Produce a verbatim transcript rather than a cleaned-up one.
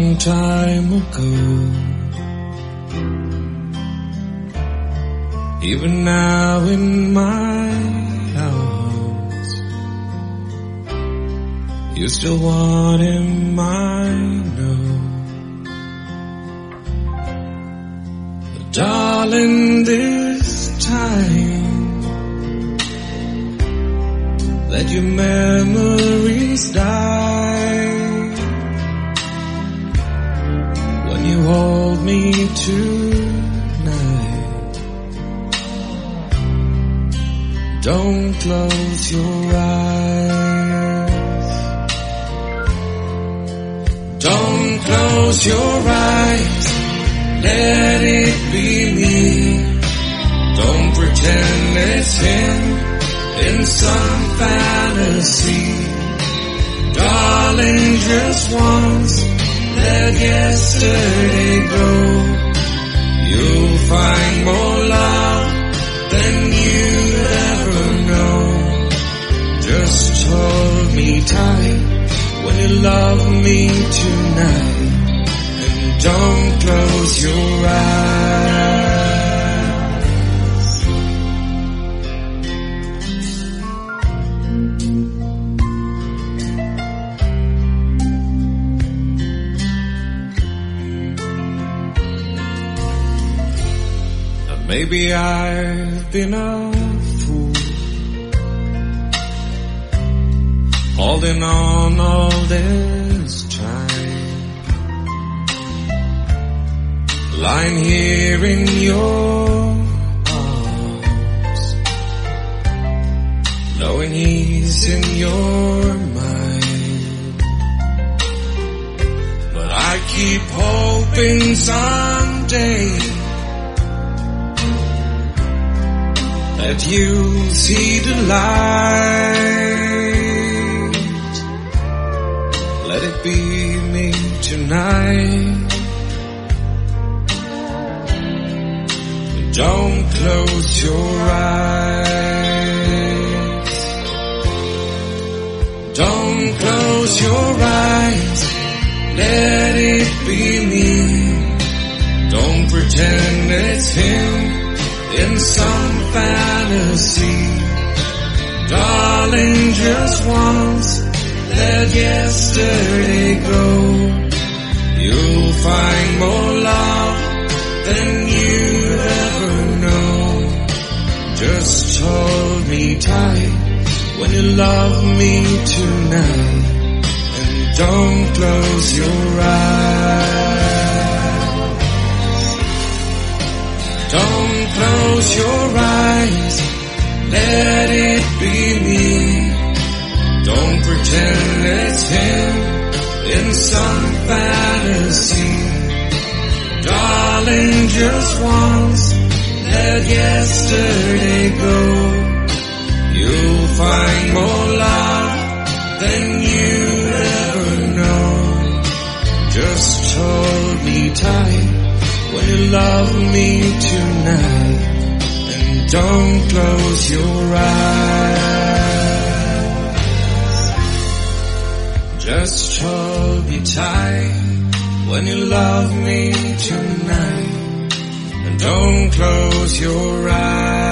long time ago. Even now in my house, you still want him, I know. But darling, this time, let your memories die. When you hold me tonight, don't close your eyes. Don't close your eyes, let it be me. Don't pretend it's him in some fantasy. Darling, just once, let yesterday go. You'll find more love than you'd ever know. Just hold me tight when you love me tonight, and don't close your eyes. Maybe I've been a fool, holding on all this time, lying here in your arms, knowing he's in your mind. But I keep hoping someday that you'll see the light. Let it be me tonight. Don't close your eyes. Don't close your eyes, let it be me. Don't pretend it's him in some fantasy. Darling, just once, let yesterday go. You'll find more love than you ever know. Just hold me tight when you love me tonight, and don't close your eyes. Don't close your eyes, let it be me. Don't pretend it's him in some fantasy. Darling, just once, let yesterday go. You'll find more love than you ever know. Just hold me tight when you love me tonight, and don't close your eyes. Just hold me tight when you love me tonight, and don't close your eyes.